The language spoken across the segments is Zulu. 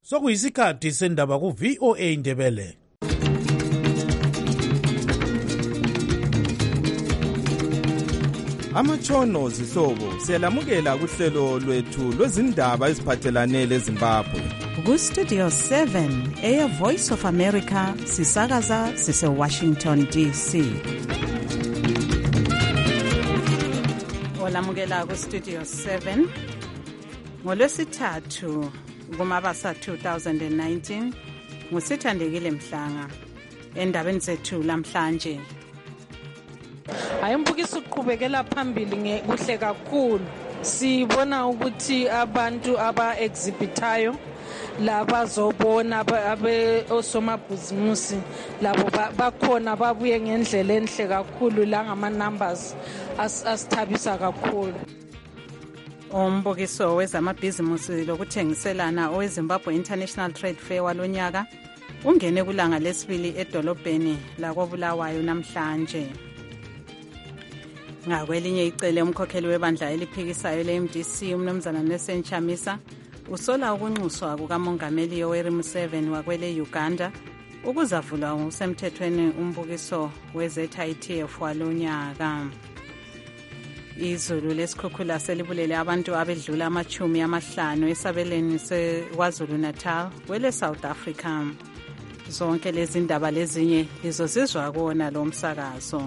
Sokuyisikhathi sendaba ku VOA Indebele. Amatshono zihlobo siyalamukela kuhlelo lwethu lwezindaba eziphathelane leZimbabwe. Ku Studio 7 Air Voice of America sisakaza sise Washington DC. Olamukela ku Studio 7 ngolwesithathu kuMabasa 2019 ngusithandekile Mhlanga endabeni zethu lamhlanje. Ayimbukiso uqhubekela phambili kuhle kakhulu. Sibona ukuthi abantu aba-exhibitayo laba zobona abe osomabhizimusi labo bakhona babuye ngendlela enhle kakhulu la ngama-numbers asithabisa kakhulu. Umbukiso wezamabhizimusi lokuthengiselana oweZimbabwe International Trade Fair walonyaka ungene kulanga lesibili edolobheni lakoBulawayo namhlanje. Ngakwelinye icele umkhokheli webandla eliphikisayo le-MDC umnumzana Nelson Chamisa usola ukunxuswa kukamongameli Yoweri Museveni wakwele Uganda ukuzavula ngokusemthethweni umbukiso we-ZITF walonyaka. Izulu lesikhukhula selibulele abantu abedlula 50 esabelweni seKwaZulu Natal kwele South Africa. Zonke lezi ndaba lezinye lizozizwa kuona lo msakazo.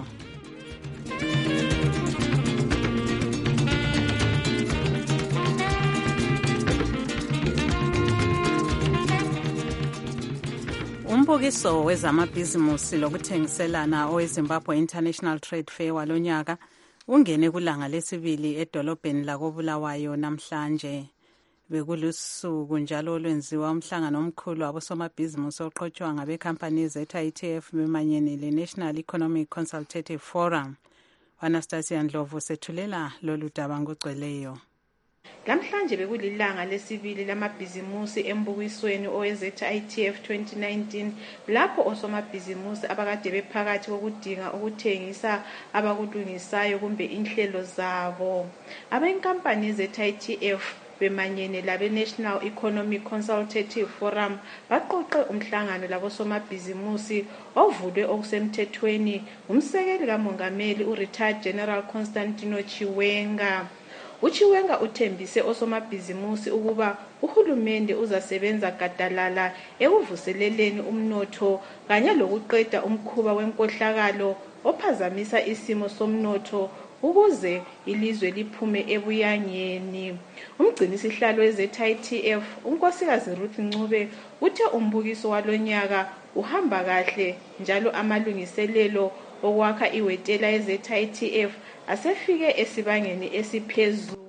Umbukiso wezamabhizimusi lokuthengiselana oweZimbabwe International Trade Fair walonyaka ungene kulanga lesibili edolobheni lakoBulawayo namhlanje. Bekulusuku njalo olwenziwa umhlangano omkhulu wabosomabhizimusi oqhutshwa ngabekhampani ZITF bemanyene le-National Economic Consultative Forum. Anastasia Ndlovu sethulela lolu daba ngogcweleyo. Namhlanje bekulilanga lesibili lamabhizimusi embukisweni owe-ZITF 2019 lapho osomabhizimusi abakade bephakathi kokudinga ukuthengisa abakulungisayo kumbe inhlelo zabo. Abenkampani ZITF bemanyene labe-National Economic Consultative Forum baqoqe umhlangano labosomabhizimusi ovulwe okusemthethweni umsekeli kamongameli u-Retired General Constantino Chiwenga. Uchiwenga uthembise osomabhizimusi ukuba uhulumende uzasebenza gadalala ekuvuseleleni umnotho kanye lokuqeda umkhuba wenkohlakalo ophazamisa isimo somnotho ukuze ilizwe liphume ebuyangeni. Umgcinisihlalo we-ZITF unkosikazi Ruth Ncube uthe umbukiso walonyaka uhamba kahle njalo amalungiselelo okwakha iwetela ye-ZITF asefike esibangeni esiphezulu.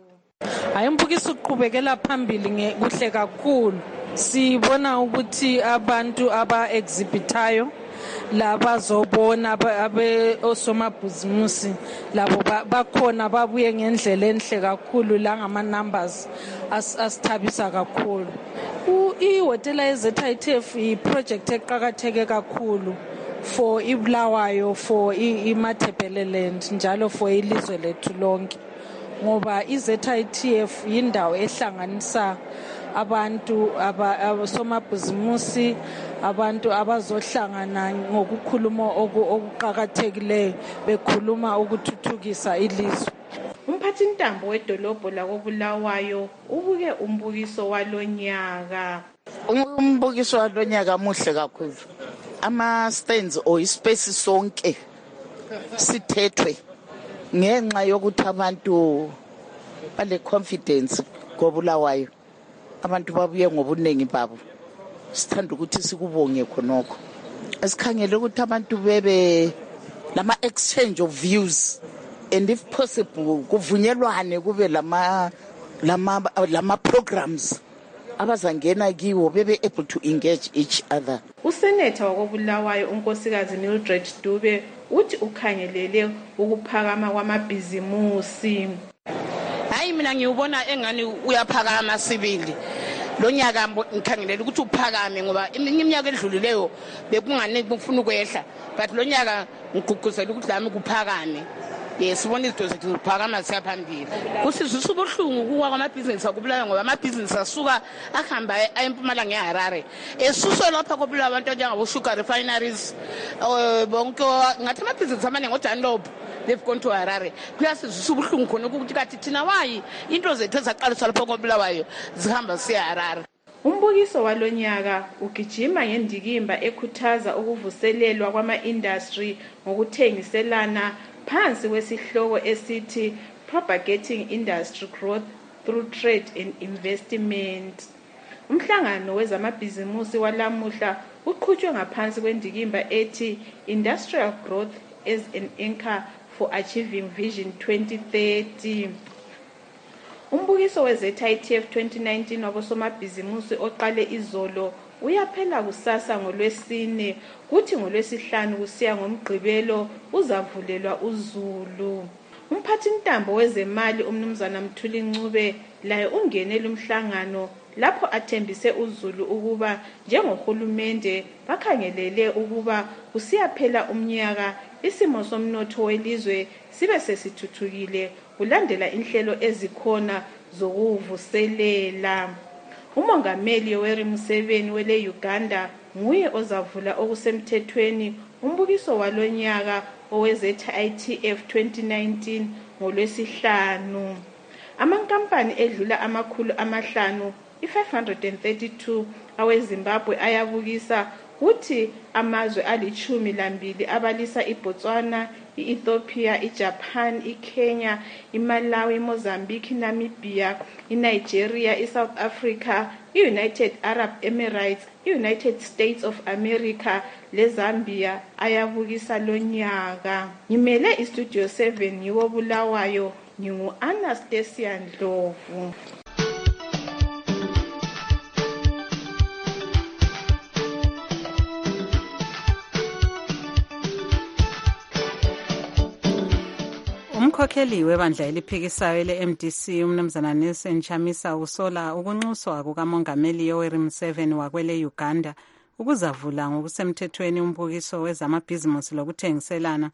Ayimbukiso uqhubekela phambili kuhle kakhulu. Sibona ukuthi abantu aba-exhibitayo laba zobona abe osomabhizimusi labo bakhona babuye ngendlela enhle kakhulu la ngama-numbers asithabisa kakhulu. Ihotela ye-ZITF i-project eqakatheke kakhulu for iBulawayo, for iMatabeleland njalo for ilizwe lethu lonke, ngoba iZITF yindawo ehlanganisa abantu abasomabhizimusi, abantu abazohlangana ngokukhuluma okuqakathekileyo bekhuluma ukuthuthukisa ilizwe. Umphathintambo wedolobho lakoBulawayo ubuke umbukiso walonyaka. Umbukiso walonyaka muhle kakhulu. Ama-stands or ispace sonke sithethwe ngenxa yokuthi abantu bale confidence koBulawayo. Abantu babuye ngobuningi babo. Sithanda ukuthi sikubonge khonokho. Esikhangele ukuthi abantu bebe lama exchange of views and if possible kuvunyelwane kube lama programs abazangena kiwo bebe able to engage each other. Usenetha wakoBulawayo unkosikazi Mildred Dube uthi ukhangelele ukuphakama kwamabhizimusi. Hayi mina ngiyubona engani uyaphakama sibili. Lonyaka ngikhangelela ukuthi uphakame ngoba iminyaka edlulileyo bekungane kufuna ukwehla but lonyaka ngigqugquzela ukuthi lami kuphakame. sibona izinto zethu ziphakama siya phambili. Kusizwisa ubuhlungu kuwa kwamabhizinisi akubulayo ngoba amabhizinisi asuka ahamba eMpumalanga eHarare. Esuswe lapha kubulawa abantu njengabo sugar refineries bonke ngathi amabhizinisi amaningi oDunlop they've gone to Harare. Kuyasizwisa ubuhlungu khona ukuthi kathi thina wayi into zethu ezaqaliswa lapha kobulawayo zihamba siya Harare. Umbukiso walonyaka ugijima ngendikimba ekhuthaza ukuvuselelwa kwama-industry ngokuthengiselana phansi kwesihloko esithi Propagating Industry Growth Through Trade and Investment. Umhlangano wezamabhizimusi walamuhla uqhutshwe ngaphansi kwendikimba ethi Industrial Growth as an Anchor for Achieving Vision 2030. Umbukiso weZITF 2019 wabosomabhizimusi oqale izolo uyaphela kusasa ngoLwesine, kuthi ngoLwesihlanu kusiya ngoMgqibelo uzavulelwa uZulu. Umphathintambo wezemali umnumzana Mthuli Ncube laye ungene lumhlangano lapho athembise uZulu ukuba njengohulumende bakhangelele ukuba kusiyaphela umnyaka isimo somnotho welizwe sibe sesithuthukile kulandela inhlelo ezikhona zokuvuselela. Umongameli Yoweri Museveni wele Uganda nguye ozavula okusemthethweni umbukiso walonyaka oweZITF 2019 ngoLwesihlanu. Amankampani edlula 500 i-532 aweZimbabwe ayabukisa kuthi amazwe ali-12 abalisa iBotswana, i-Ethiopia, iJapan, iKenya, iMalawi, iMozambique, iNamibia, iNigeria, iSouth Africa, i-United Arab Emirates, i-United States of America leZambia ayabukisa lonyaka. Ngimele iStudio 7 ngiwo Bulawayo, ngingu-Anastasia Ndlovu. Umkhokheli webandla eliphikisayo le-MDC umnumzana Nelson Chamisa usola ukunxuswa kukamongameli Yoweri Museveni wakwele Uganda ukuzavula ngokusemthethweni umbukiso wezamabhizimusi lokuthengiselana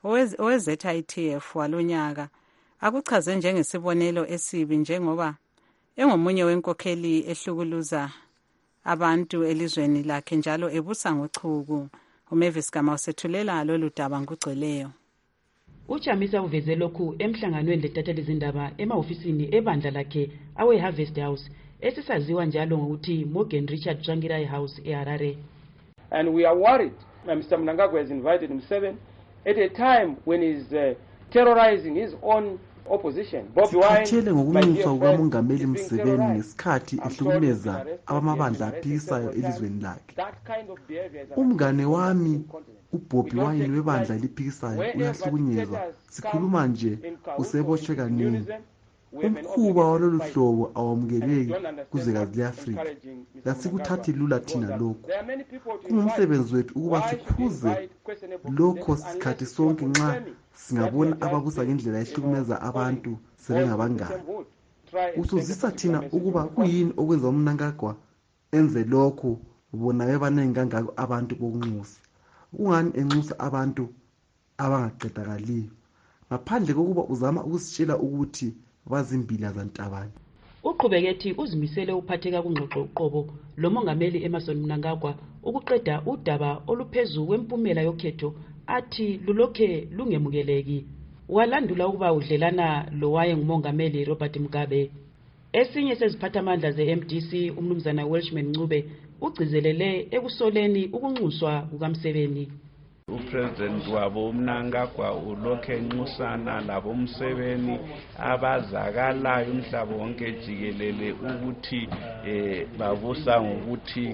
oweZITF walonyaka. Akuchaze njengesibonelo esibi njengoba engomunye wenkokheli ehlukuluza abantu elizweni lakhe njalo ebusa ngochuku. uMavis Gama usethulela lolu daba ngugcweleyo. Uchamisa uveze lokhu emhlanganweni letatheli izindaba emahofisini ebandla lakhe awe-Harvest House esisaziwa njalo ngokuthi Morgan Richard Tsvangirai House eHarare. And we are worried. Mr. Mnangagwa has invited Museveni at a time when he's terrorizing his own opposition. Sikhathele ngokunxuswa kukamongameli Museveni ngesikhathi ehlukumeza abamabandla aphikisayo elizweni lakhe. Umngane wami uBobby Wine webandla eliphikisayo uyahlukunyezwa. Sikhuluma nje useboshwe kaningi. Umkhuba walolu hlobo awamukeleki kuzwekazi le-Afrika. Asikuthathi lula thina lokho. Kungumsebenzi wethu ukuba sikhuze lokho sikhathi sonke nxa singabona ababusa ngendlela ehlukumeza abantu sebengabangani. Usuzisa thina ukuba kuyini okwenza uMnangagwa enze lokho bona bebanengi kangako abantu bokunxusa. Kungani enxusa abantu abangaqedakaliyo ngaphandle kokuba uzama ukusitshela ukuthi bazimbila zantabane. Uqhubeke uzimisele uphatheka kungxoxo uqobo lomongameli Emmerson Mnangagwa ukuqeda udaba oluphezulu kwempumela yokhetho athi lulokhe lungemukeleki. Walandula ukuba udlelana lowaye ngumongameli Robert Mugabe. Esinye seziphathamandla ze-MDC umnumzana Welshman Ncube ugcizelele ekusoleni ukunxuswa kukaMseveni. Upresident wabo Mnangagwa ulokhe enxusana labo Museveni abazakalayo umhlaba wonke jikelele ukuthi babusa ngokuthi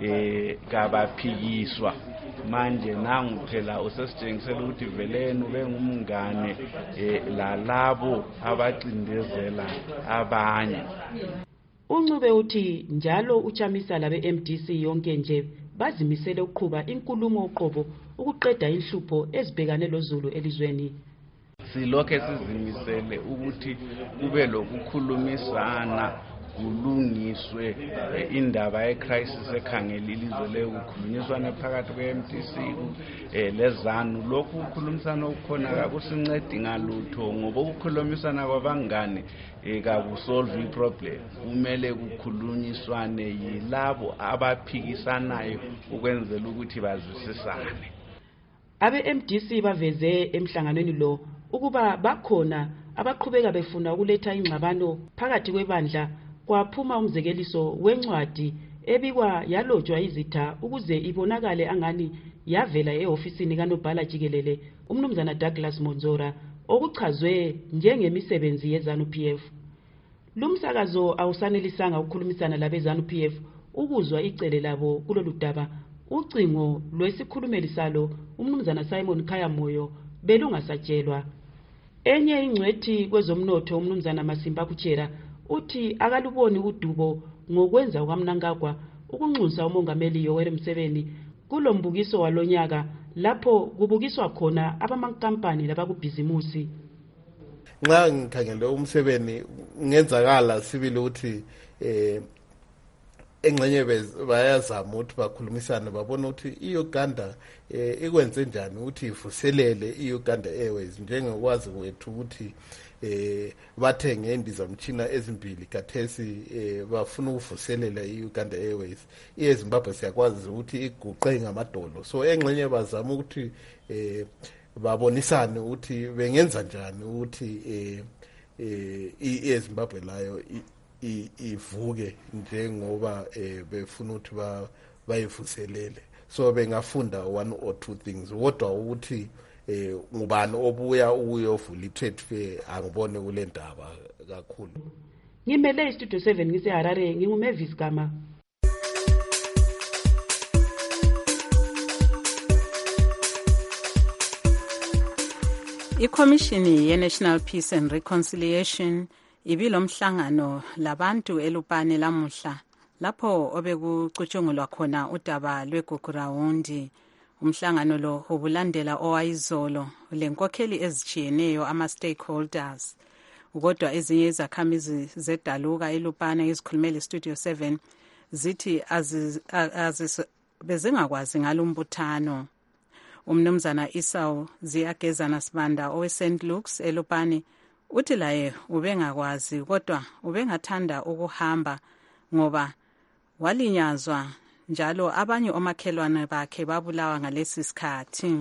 kabaphikiswa. Manje nangu phela usesitshengisela ukuthi veleni bengumngane lalabo abacindezela abanye. Uncube uthi njalo uchamisa labe MDC yonke nje bazimisele ukuqhuba inkulumo uqobo ukuqeda inhlupho ezibhekane loZulu elizweni. Silokhe sizimisele ukuthi kube lokukhulumisana kulungiswe indaba yecrisis ekhangela ilizwe lekukhulunyiswana phakathi kwe-MTC lezanu. Lokhu ukukhulumisana okukhona akusincedi ngalutho ngoba ukukhulumisana kwabangani kakusolve iproblem. Kumele kukhulunyiswane yilabo abaphikisanayo ukwenzela ukuthi bazwisisane. Abe-MDC baveze emhlanganweni lo ukuba bakhona abaqhubeka befuna ukuletha ingxabano phakathi kwebandla. Kwaphuma umzekeliso wencwadi ebikwa yalotshwa izitha ukuze ibonakale angani yavela e-ofisini kanobhala jikelele umnumzana Douglas Monzora okuchazwe njengemisebenzi yeZANU-PF. Lumsakazo awusanelisanga ukukhulumisana labeZANU-PF ukuzwa icele labo kulolu daba. Ucingo lwesikhulumeli salo umnumzana Simon Khayamoyo belungasatshelwa. Enye ingcwethi kwezomnotho umnumzana Masimba Kuchera uthi akaluboni udubo ngokwenza kwaMnangagwa ukunxusa umongameli Yoweri Museveni kulombukiso walonyaka lapho kubukiswa khona abamankampani labakubhizimusi. Nxa ngikhangele uMuseveni ngenzakala sibili ukuthi engxenye bayazama ukuthi bakhulumisane babona ukuthi iUganda ikwenze njani ukuthi ivuselele iUganda Airways njengokwazi kwethu ukuthi bathenge indizamtshina ezimbili kathesi bafuna ukuvuselela iUganda Airways. iZimbabwe siyakwazi ukuthi iguqe ngamadolo, so engxenye bazama ukuthi babonisane ukuthi bengenza njani ukuthi iZimbabwe layo ivuke njengoba befuna ukuthi bayivuselele. So bengafunda one or two things. Kodwa ukuthi ngubani obuya ukuyovula i-trade fair angibone kule ndaba kakhulu. Ngimele iStudio 7 ngiseHarare, nginguMavis Gama. ICommission ye-National Peace and Reconciliation ibilomhlangano labantu eLupane lamuhla lapho obekucutshungulwa khona udaba lweGugurawundi. Umhlangano lo ubulandela owayizolo lenkokheli ezitshiyeneyo ama-stakeholders. Kodwa ezinye izakhamizi zedaluka eLupane ezikhulumela iStudio 7 zithi bezingakwazi ngalumbuthano. Umnumzana Esau Ziyagezana Sibanda owe-St. Luke's eLupane uthi laye ubengakwazi kodwa ubengathanda ukuhamba ngoba walinyazwa njalo abanye omakhelwane bakhe babulawa ngalesi sikhathi.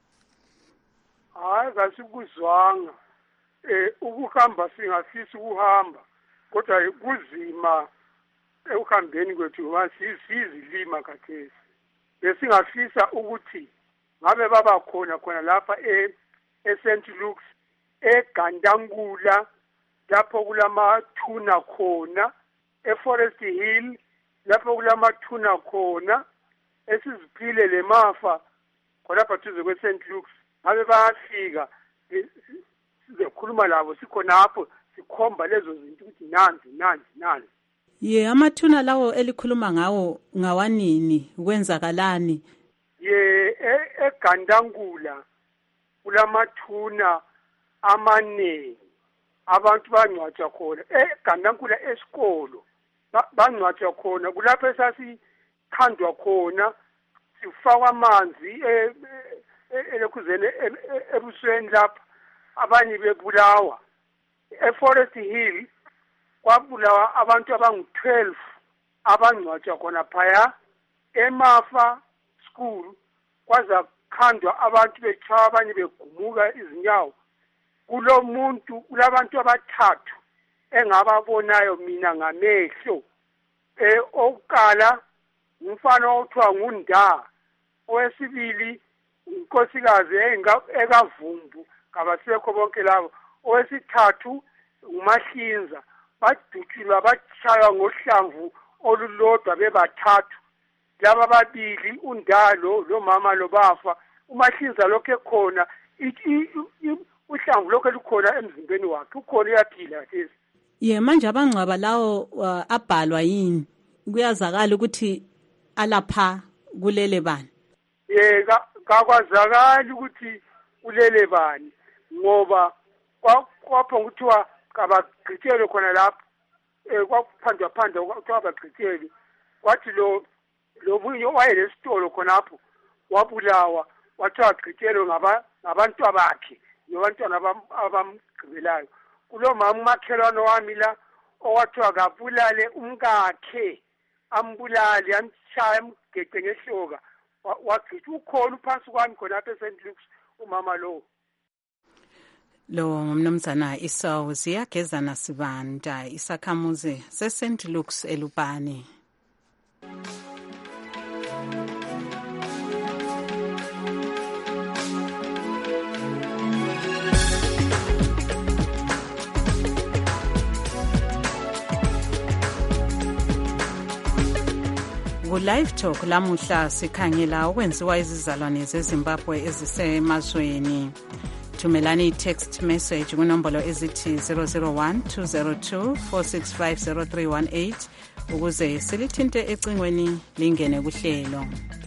Hayi kasikuzwanga ukuhamba singafisa ukuhamba kodwa kuzima ekuhambeni kwethu sizilima kathesi. Besingafisa ukuthi ngabe baba khona lapha eSt. Luke's eGandangula lapho kulamathuna khona, eForest Hill lapho kulamathuna khona, esiziphile lemafa khonapha duze kweSt. Luke's. Ngabe bayafika sizokhuluma labo sikhonapho sikhomba lezo zinto ukuthi nanzi. Ye amathuna lawo elikhuluma ngawo ngawanini kwenzakalani? Ye eGandangula kulamathuna amaningi abantu bangcwatshwa khona. eGandangula esikolo bangcwatshwa khona kulapho esasikhandwa khona sifakwa amanzi elekhuzeni ebusweni lapha abanye bebulawa. eForest Hill kwabulawa abantu abangu-12 abangcwatshwa khona phaya. eMafa School kwaza khandwa abantu betshaya abanye begumuka izinyawo. Kulabantu abathathu engababonayo mina ngamehlo. Okuqala umfana othiwa nguNda, owesibili unkosikazi ekavumbu kabasekho bonke labo, owesithathu uMahlinza. Badutshulwa batshaywa ngohlamvu olulodwa bebathathu. Laba babili uNdalo lo mama lo bafa. uMahlinza lokho ekhona uhlamvu lokho lukhona emzimbeni wakhe, ukhona uyaphila kathesi. Ye manje abangcwaba lawo abhalwa yini? Kuyazakala ukuthi alapha kulele bani? Ye kakwazakala ukuthi kulele bani ngoba kwaphonga kuthiwa kabagqitshelwe khona lapho kwaphandwa kwathiwa abagqitsheli kwathi lo munye owayelesitolo khonapho wabulawa wathiwa agqitshelwe ngabantu bakhe nabantwana abamgqibelayo kulo mama umakhelwane wami la owathiwa kabulale umkakhe ambulale amshaya amgece ngehloka wagcitha ukhona uphansi kwami khonapho eSt Luke's umama lo ngumnumzana Esau Ziyagezana Sibanda isakhamuzi seSt Luke's eLupane. Ku-Live Talk lamuhla sikhangela ukwenziwa izizalwane zeZimbabwe ezisemazweni. Thumelani i-text message kunombolo ezithi 001-202-465-0318 ukuze silithinte ecingweni lingene kuhlelo.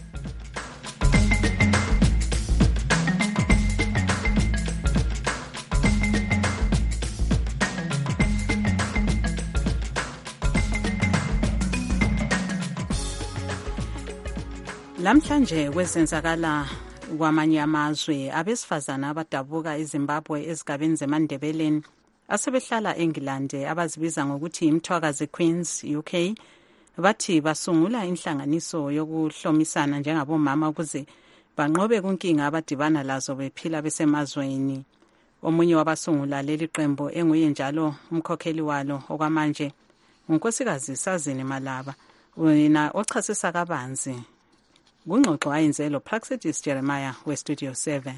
Lamhlanje kwezenzakala kwamanye amazwe abesifazana abadabuka eZimbabwe ezigabeni zeMandebeleni asebehlala eNgilande abazibiza ngokuthi imthwakazi Queens UK bathi basungula inhlanganiso yokuhlomisana njengabomama ukuze banqobe kunkinga abadibana lazo bephila besemazweni. Omunye wabasungula leli qembu enguye njalo umkhokheli walo okwamanje uNkosikazi Sazini Malaba wena ochasisa kabanzi kungxoxo ayenzelo Praxedis Jeremiah weStudio 7.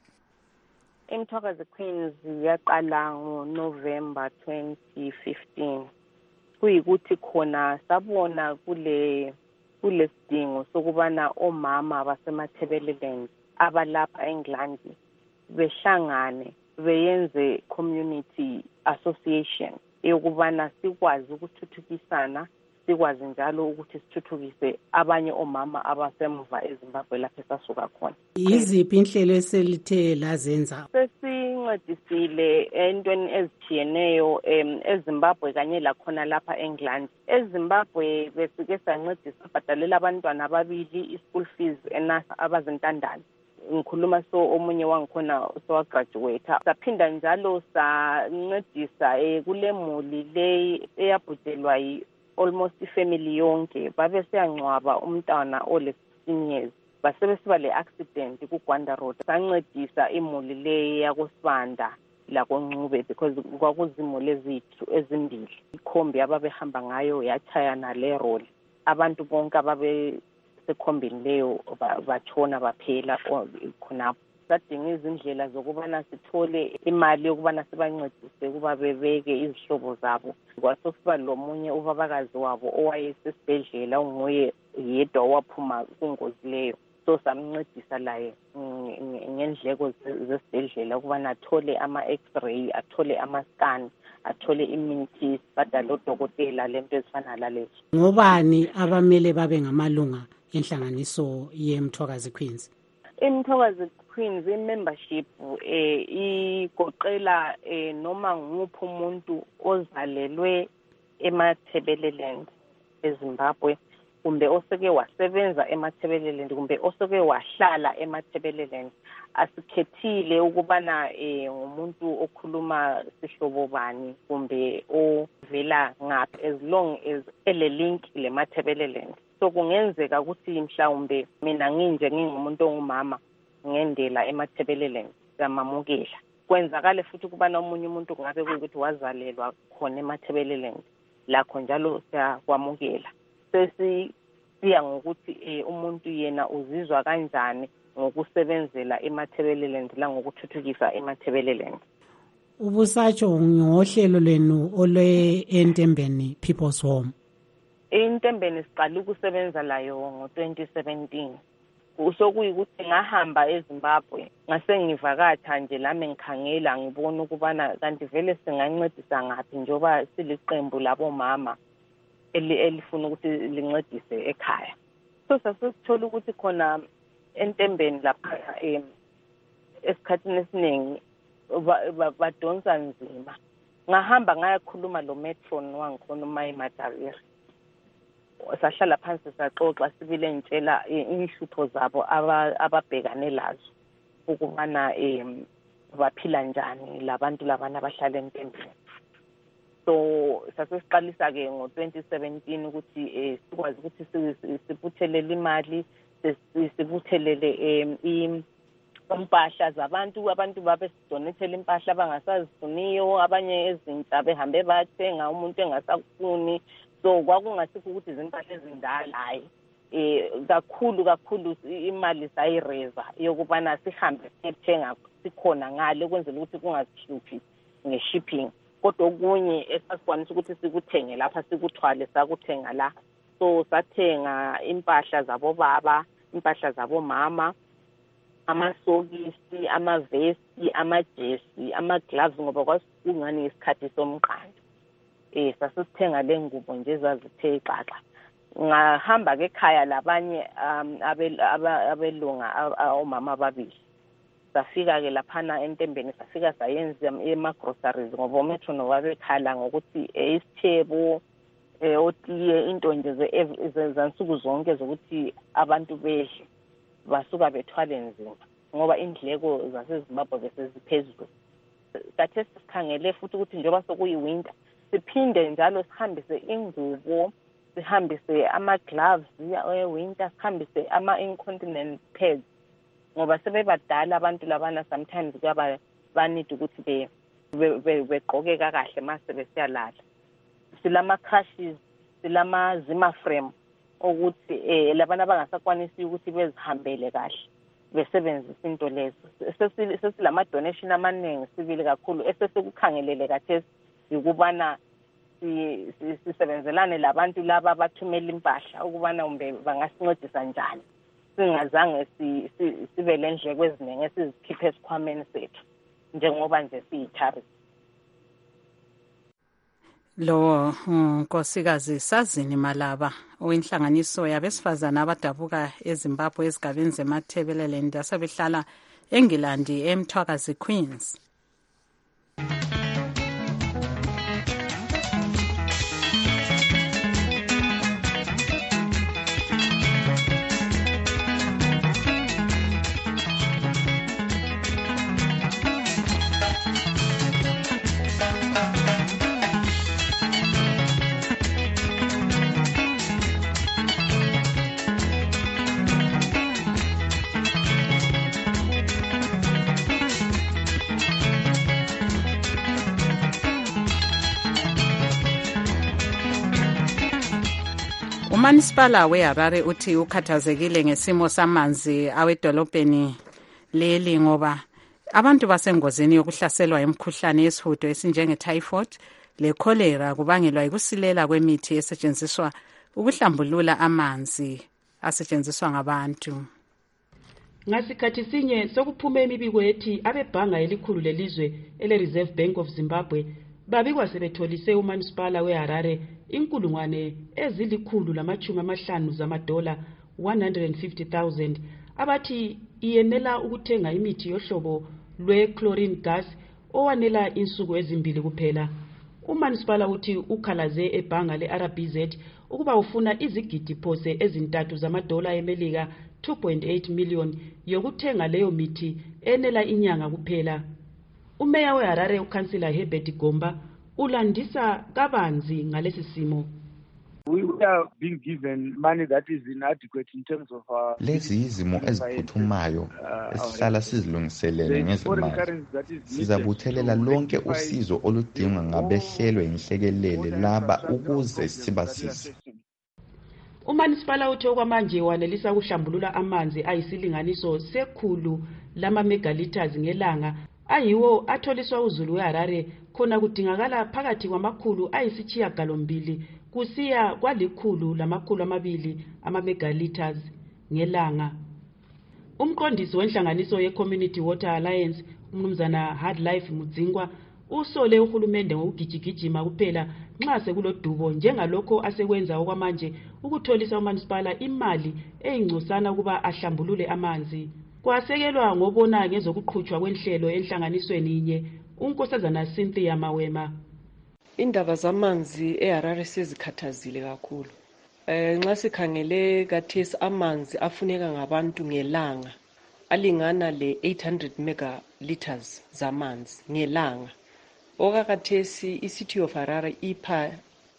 Imthwakazi Queens yaqala ngoNovember 2015. Kuyikuthi khona sabona kule sidingo sokubana omama basemathebeleland abalapha eNgland behlangane beyenze community association eyokubana sikwazi ukuthuthukisana sikwazi njalo ukuthi sithuthukise abanye omama abasemva eZimbabwe lapho esasuka khona. Yiziphi inhlelo eselithe lazenza? Sesincedisile entweni ezithiyeneyo eZimbabwe kanye lakhona lapha eNgland. eZimbabwe besike sancedisa bhadalela abantwana ababili ischool fees enasa abazintandane. Ngikhuluma omunye wangikhona sowagraduate. Saphinda njalo sancedisa kule muli le eyabhujelwa almost ifamily yonke babe siyangcwaba umntwana ole-16 years basebesiba le-accident kuGwanda Road. Sancedisa imuli le yakosibanda lakoNcube because kwakuzimuli ezimbili. Ikhombi ababehamba ngayo yachayana le roll. Abantu bonke ababe sekhombini leyo batshona baphela khonapho. Sadinga izindlela zokubana sithole imali yokubana sibancedise kuba bebeke izihlobo zabo. Kwasokuba lomunye ubabakazi wabo owayesesibhedlela unguye yedwa waphuma kungozi leyo. So samncedisa laye ngendleko zesibhedlela ukubana athole ama-x-ray, athole ama-scan, athole imithi, badale odokotela lento ezifana lalezo. Ngobani abamele babe ngamalunga enhlanganiso yeMthwakazi Queens? iMthwakazi Queens membership igoqela noma nguphi umuntu ozalelwe eMathebeleland eZimbabwe kumbe oseke wasebenza eMathebeleland kumbe oseke wahlala eMathebeleland. Asikhethile ukubana ngumuntu okhuluma sihlobo bani kumbe ovela ngaphi as long as ele link leMathebeleland. So kungenzeka ukuthi mhlawumbe mina ngingumuntu ongumama ngendela eMathebeleland samamukela. Kwenzakale futhi kubana omunye umuntu kungabe kuyikuthi wazalelwa khona eMathebeleland lakho njalo siyakwamukela. Sesiya ngokuthi umuntu yena uzizwa kanjani ngokusebenzela eMathebeleland la ngokuthuthukisa eMathebeleland. Ubusatsho ngohlelo lwenu olwe-Entembeni People's Home. Entembeni siqala ukusebenza layo ngo-2017. Usokuyikuthi ngahamba eZimbabwe ngase ngivakatha nje lami ngikhangela ngibona ukubana kanti vele singancedisa ngaphi njoba siliqembu labomama elifuna ukuthi lincedise ekhaya. So sasithola ukuthi khona Entembeni lapha esikhathini esiningi badonsa nzima ngahamba ngayakhuluma lo matron wangikhuluma eMadaviri. Sahlala phansi saxoxa sibile ngitshela inhlupho zabo ababhekane lazo ukubana baphila njani labantu labana abahlala eMtembeni. So sasesiqalisa ke ngo-2017 ukuthi sikwazi ukuthi sibuthelele imali, sibuthelele impahla zabantu babesidonethela impahla abangasazifuniyo, abanye ezintsha behambe bathenga umuntu engasakufuni. So kwakungasikho ukuthi izimpahla ezindala hayi kakhulu imali sayireza yokubana sihambe sithenga sikhona ngale kwenzela ukuthi kungazihluphi nge-shipping. Kodwa okunye esasikwanisa ukuthi sikuthenge lapha sikuthwale sakuthenga la. So sathenga impahla zabobaba, impahla zabomama, amasokisi, amavesti, amajesi, amagloves ngoba kwasingani isikhathi somqando. Sasithenga le ngubo nje zazithe xaxa. Ngahamba ke ekhaya labanye abelunga omama ababili. Safika ke laphana eNtembeni safika sayenza ema-groceries ngoba umetro wabekhala ngokuthi isithebo otiye into nje zansuku zonke zokuthi abantu bedle basuka bethwale nzima ngoba indleko zaseZimbabwe beseziphezulu. Khathesi sikhangele futhi ukuthi njengoba sokuyi-winter siphinde njalo sihambise ingubo, sihambise ama-gloves e-winter, sihambise ama-incontinent pads ngoba sebebadala abantu labana sometimes kuyaba banid ukuthi begqoke kakahle mase besiyalala. Silama-crushes, silama-Zimmer frame ukuthi labana abangasakwanisi ukuthi bezihambele kahle besebenzisa into lezo. Sesilama-donation amaningi sibili kakhulu esesikukhangelele kathesi ukubana sisebenzelane labantu laba abathumela impahla ukubana bangasincedisa njani singazange sibe lendleko eziningi esizikhiphe esikhwameni sethu njengoba nje siyi-charity. Lo Nkosikazi Sazini Malaba oyinhlanganiso yabesifazana abadabuka eZimbabwe ezigabeni zeMatabeleland asebehlala eNgilandi eMthwakazi Queens. uManisipala weHarare uthi ukhathazekile ngesimo samanzi awedolobheni leli ngoba abantu basengozini yokuhlaselwa imikhuhlane yesihudo esinjenge-typhoid le-cholera kubangelwa yikusilela kwemithi esetshenziswa ukuhlambulula amanzi asetshenziswa ngabantu. Ngasikhathi sinye sokuphume imibiko ethi abebhanga elikhulu lelizwe ele-Reserve Bank of Zimbabwe babikwa sebetholise uManisipala weHarare inkulungwane $150 zamadola 150,000 abathi iyenela ukuthenga imithi yohlobo lwe-chlorine gas owanela insuku ezimbili kuphela. uManisipala uthi ukhalaze ebhanga le-RBZ ukuba ufuna izigidi phose ezintathu zamadola eMelika 2.8 million yokuthenga leyo mithi enela inyanga kuphela. Umeya weHarare uKhansila Herbert Gomba ulandisa kabanzi ngalesi simo. We are being given money that is inadequate in terms of lezi izimo eziphuthumayo esihlala sizilungiselele ngezimali. Sizabuthelela lonke usizo oludingwa ngabehlelwe inhlekelele laba ukuze sibasize. uManisipala uthi okwamanje wanelisa ukuhlambulula amanzi ayisilinganiso sekhulu lama-megaliters ngelanga ayiwo atholiswa uZulu weHarare khona kudingakala phakathi kwamakhulu ayisishiyagalombili kusiya kwa100 ama-megaliters ngelanga. Umqondisi wenhlanganiso ye-Community Water Alliance umnumzana Hardlife Mudzingwa usole uhulumende ngokugijigijima kuphela nxa sekulodubo njengalokho asekwenza okwamanje ukutholisa uManisipala imali eyingcosana kuba ahlambulule amanzi. Kwasekelwa ngobona ngezokuqhutshwa kwenhlelo enhlanganisweni inye uNkosazana Cynthia Mawema. indaba zamanzi eHarare sezikhathazile kakhulu. Nxa sikhangele kathesi amanzi afuneka ngabantu ngelanga alingana le-800 megaliters zamanzi ngelanga. Okakathesi i-City of Harare ipha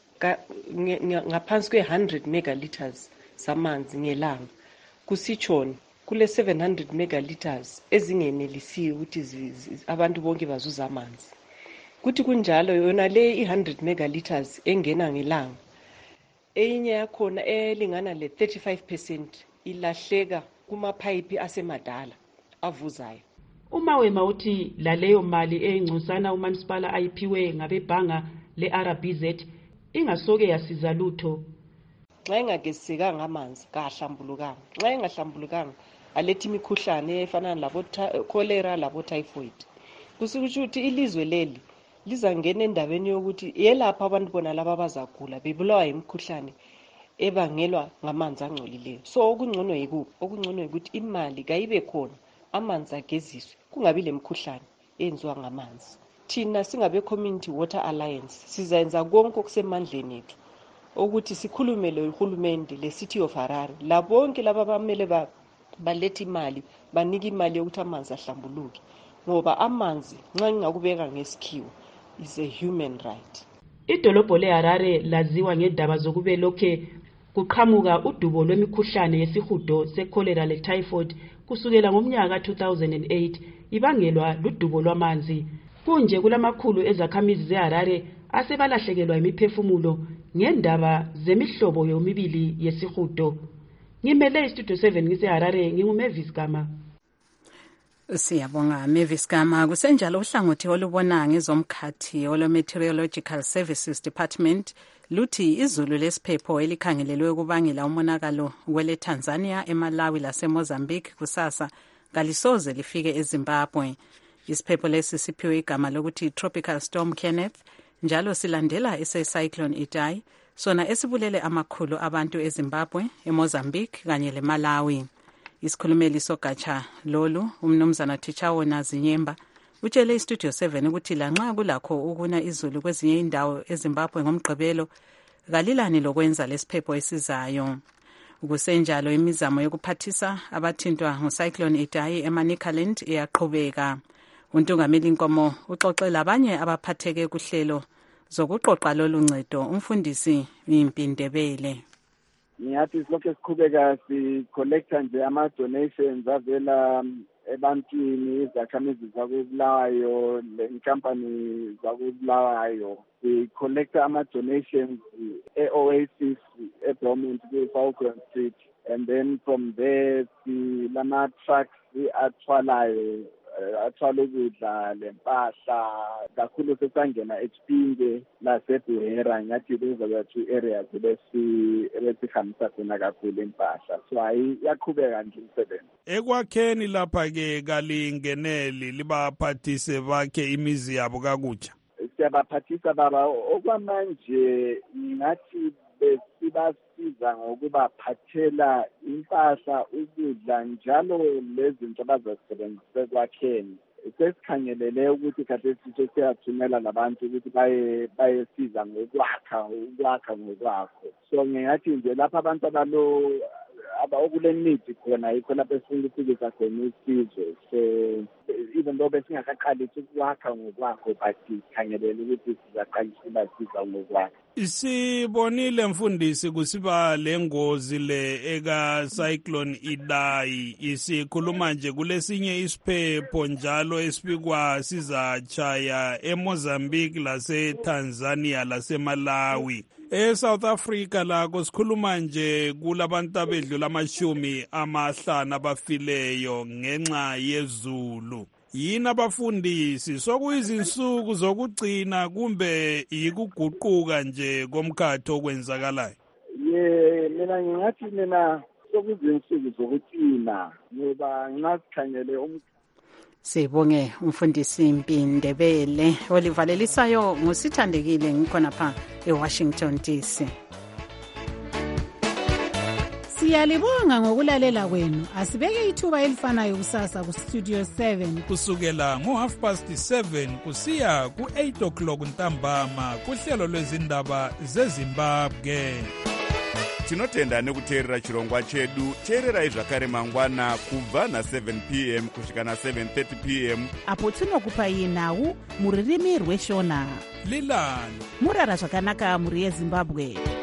ngaphansi kwe-100 megaliters zamanzi ngelanga. Kusitshoni kule 700 megaliters ezingenelisiwe ukuthi abantu bonke bazuza amanzi. Kuthi kunjalo yona le i-100 megaliters engena ngelanga, eyinye yakhona elingana le-35% ilahleka kumaphayiphi asemadala avuzayo. UMawema uthi laleyo mali engcosana uManisipala ayiphiwe ngabebhanga le-RBZ ingasoke yasiza lutho. Nxa ingagezisekanga amanzi kahlambulukanga. Nxa ingahlambulukanga aletha imikhuhlane efana labo cholera labo typhoid. Kusikuthi ukuthi ilizwe leli lizangena endabeni yokuthi yelapha abantu bona laba bazagula bebulawa imikhuhlane ebangelwa ngamanzi angcolileyo. So okungcono yikuphi? Okungcono ukuthi imali kayibe khona, amanzi ageziswe, kungabi lemikhuhlane eyenziwa ngamanzi. Thina singabe Community Water Alliance sizayenza konke okusemandleni ethu ukuthi sikhulumele uhulumende le-City of Harare labonke laba bamele baletha imali, banike imali yokuthi amanzi ahlambuluke, ngoba amanzi nxa ngingakubeka ngesikhiwo is a human right. Idolobho leHarare laziwa ngendaba zokube lokhe kuqhamuka udubo lwemikhuhlane yesihudo secholera le-typhoid kusukela ngomnyaka 2008 ibangelwa ludubo lwamanzi. Kunje kulamakhulu ezakhamizi zeHarare asebalahlekelwa imiphefumulo ngendaba zemihlobo yomibili yesihudo. Ngimele istudio 7 ngiseHarare, nginguMavis Gama. Siyabonga Mavis Gama. Kusenjalo uhlangothi olubona ngezomkhathi olo-Meteorological Services Department luthi izulu lesiphepho elikhangelelwe ukubangela umonakalo kwele Tanzania, eMalawi laseMozambique kusasa kalisoze lifike eZimbabwe. Isiphepho lesi siphiwe igama lokuthi Tropical Storm Kenneth, njalo silandela ese-Cyclone Idai, sona esibulele amakhulu abantu eZimbabwe, eMozambique kanye leMalawi. Isikhulumeli sogatsha lolu umnumzana Tichawona Zinyemba utshele iStudio 7 ukuthi lanxa kulakho ukuna izulu kwezinye indawo eZimbabwe ngomgqibelo kalilani lokwenza lesiphepho esizayo. Ukusenjalo imizamo yokuphathisa abathintwa ngoCyclone Idai eManicaland iyaqhubeka. Untungameli Nkomo uxoxela abanye abaphatheke kuhlelo zokuqoqa lolu ncedo, umfundisi Impindebele. Ngiyathi silokhu siqhubeka si-collecta nje ama-donations avela ebantwini, izakhamizi zakubulawayo, inkampani zakubulawayo. Si-collecta ama-donations e-Oasis, e-Bromont, kwi-Falcon Street. And then from there, lama-trucks athwalayo, athwala ukudla lempahla kakhulu sesangena eChipinge laseBuhera. Ngathi those are the two areas ebesihambisa khona kakhulu impahla. So yaqhubeka nje umsebenzi. Ekwakheni lapha-ke kalingeneli libaphathise bakhe imizi yabo kakutsha. Siyabaphathisa baba, okwamanje ngathi besibasiza ngokubaphathela impahla, ukudla, njalo lezinto abazazisebenzisa ekwakheni. Sesikhangelele ukuthi khathesi siyathumela labantu ukuthi bayesiza ngokwakha ngokwakho. So ngingathi nje lapha abantu okule need khona yikho lapho esifuna ukufikisa khona usizo. So even though besingakaqalisi ukwakha ngokwakho, but sikhangelele ukuthi sizaqalisa ubasiza ngokwakho. Isibonile mfundisi kusiba lengozi le eka Cyclone Idai, isikhuluma nje kulesinye isiphepho njalo esibikwa sizachaya eMozambique laseTanzania laseMalawi. eSouth Africa lako sikhuluma nje kulabantu abedlula 50 abafileyo ngenxa yezulu. Yini abafundisi sokuyizinsuku zokugcina kumbe yikuguquka nje komkhathi okwenzakalayo? Mina ngingathi sokuyizinsuku zokugcina ngoba nxa sikhangele Sibonge umfundisi Impindebele olivalelisayo ngusithandekile ngikhona pha eWashington DC. Siyalibonga ngokulalela kwenu. Asibeke ithuba elifanayo kusasa ku Studio 7 kusukela ngo7:30 kusiya ku8 o'clock ntambama kuhlelo lwezindaba zeZimbabwe. Tinotenda nekuteerera chirongwa chedu. Teererai zvakare mangwana kubva na7 p.m. kusvika na7:30 p.m. apo tinokupai nhau muririmi rweshona. Lilani murara zvakanaka muri yeZimbabwe.